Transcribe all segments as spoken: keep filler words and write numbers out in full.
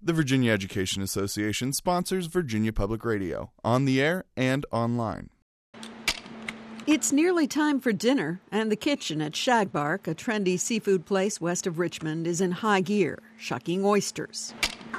The Virginia Education Association sponsors Virginia Public Radio, on the air and online. It's nearly time for dinner, and the kitchen at Shagbark, a trendy seafood place west of Richmond, is in high gear, shucking oysters.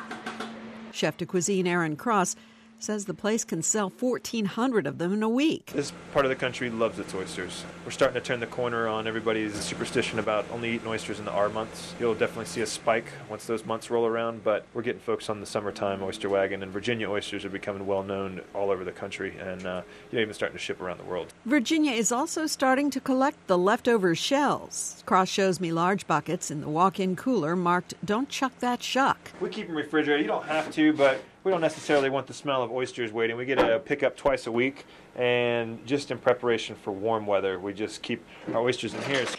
Chef de cuisine Aaron Cross says the place can sell fourteen hundred of them in a week. This part of the country loves its oysters. We're starting to turn the corner on everybody's superstition about only eating oysters in the R months. You'll definitely see a spike once those months roll around, but we're getting folks on the summertime oyster wagon, and Virginia oysters are becoming well known all over the country, and uh, you know, even starting to ship around the world. Virginia is also starting to collect the leftover shells. Cross shows me large buckets in the walk-in cooler marked "Don't chuck that shuck." We keep them refrigerated. You don't have to, but we don't necessarily want the smell of oysters waiting. We get a pickup twice a week, and just in preparation for warm weather, we just keep our oysters in here.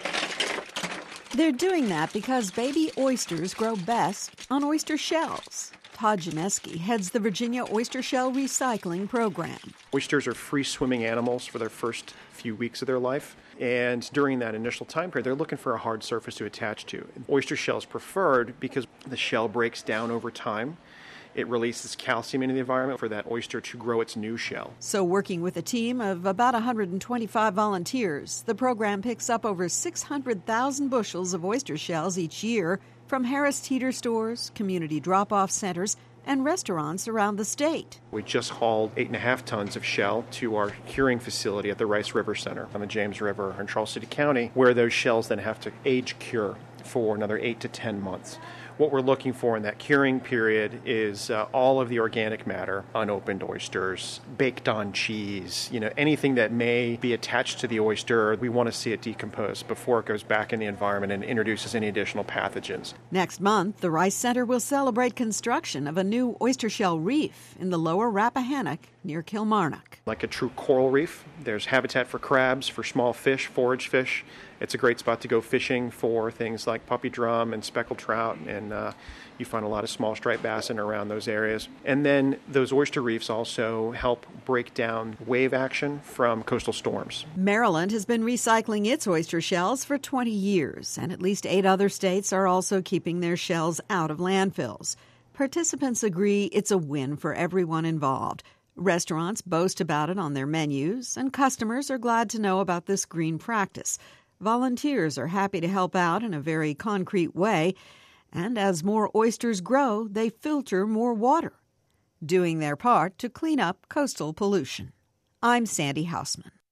They're doing that because baby oysters grow best on oyster shells. Todd Janeski heads the Virginia Oyster Shell Recycling Program. Oysters are free-swimming animals for their first few weeks of their life. And during that initial time period, they're looking for a hard surface to attach to. Oyster shell is preferred because the shell breaks down over time. It releases calcium into the environment for that oyster to grow its new shell. So working with a team of about one hundred twenty-five volunteers, the program picks up over six hundred thousand bushels of oyster shells each year from Harris Teeter stores, community drop-off centers, and restaurants around the state. We just hauled eight and a half tons of shell to our curing facility at the Rice River Center on the James River in Charles City County, where those shells then have to age cure for another eight to ten months. What we're looking for in that curing period is uh, all of the organic matter, unopened oysters, baked on cheese, you know, anything that may be attached to the oyster. We want to see it decompose before it goes back in the environment and introduces any additional pathogens. Next month, the Rice Center will celebrate construction of a new oyster shell reef in the lower Rappahannock near Kilmarnock. Like a true coral reef, there's habitat for crabs, for small fish, forage fish. It's a great spot to go fishing for things like puppy drum and speckled trout, and uh, you find a lot of small striped bass in and around those areas. And then those oyster reefs also help break down wave action from coastal storms. Maryland has been recycling its oyster shells for twenty years, and at least eight other states are also keeping their shells out of landfills. Participants agree it's a win for everyone involved. Restaurants boast about it on their menus, and customers are glad to know about this green practice. Volunteers are happy to help out in a very concrete way, and as more oysters grow, they filter more water, doing their part to clean up coastal pollution. I'm Sandy Hausman.